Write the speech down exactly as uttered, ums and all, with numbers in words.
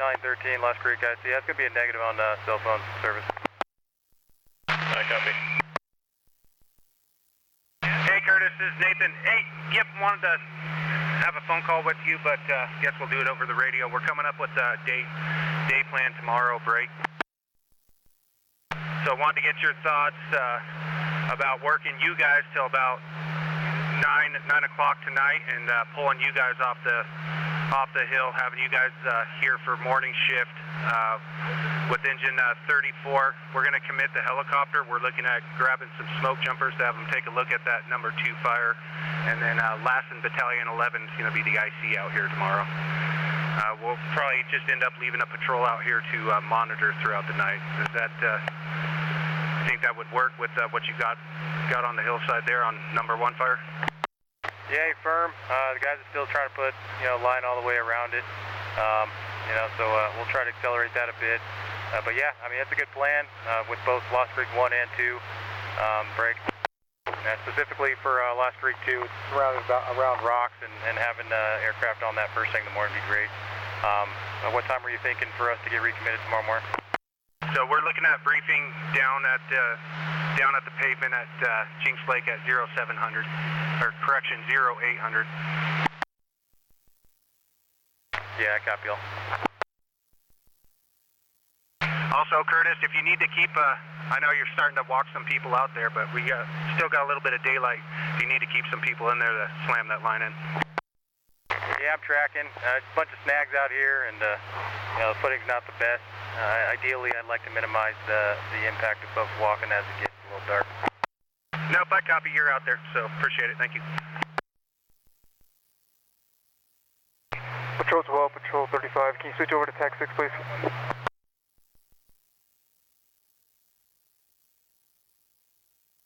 nine thirteen, Lost Creek I C. That's going to be a negative on uh, cell phone service. I copy. Hey Curtis, this is Nathan. Hey, Gip wanted to have a phone call with you, but uh, guess we'll do it over the radio. We're coming up with a day, day plan tomorrow, break. So I wanted to get your thoughts uh, about working you guys till about nine nine o'clock tonight, and uh, pulling you guys off the off the hill, having you guys uh, here for morning shift uh, with engine uh, thirty-four. We're going to commit the helicopter. We're looking at grabbing some smoke jumpers to have them take a look at that number two fire, and then uh, Lassen Battalion eleven is going to be the I C out here tomorrow. Uh, we'll probably just end up leaving a patrol out here to uh, monitor throughout the night. Does that uh, think that would work with uh, what you got got on the hillside there on number one fire? Yeah, firm. Uh, the guys are still trying to put, you know, line all the way around it. Um, you know, so uh, we'll try to accelerate that a bit. Uh, but yeah, I mean, that's a good plan uh, with both Lost Creek one and two um, break. Uh, specifically for uh, Lost Creek two, it's surrounded about, around rocks, and, and having uh, aircraft on that first thing in the morning would be great. Um, uh, what time were you thinking for us to get recommitted tomorrow morning? So we're looking at briefing down at uh, down at the pavement at uh, Jinx Lake at zero seven hundred, or correction, zero eight hundred. Yeah, I copy all. Also, Curtis, if you need to keep, uh, I know you're starting to walk some people out there, but we uh, still got a little bit of daylight. If you need to keep some people in there to slam that line in. Yeah, I'm tracking. Uh, a bunch of snags out here, and uh, you know, the footing's not the best. Uh, ideally, I'd like to minimize the, the impact of folks walking as it gets a little dark. Nope, I copy. You're out there, so appreciate it. Thank you. Patrol twelve, Patrol thirty-five. Can you switch over to T A C six, please?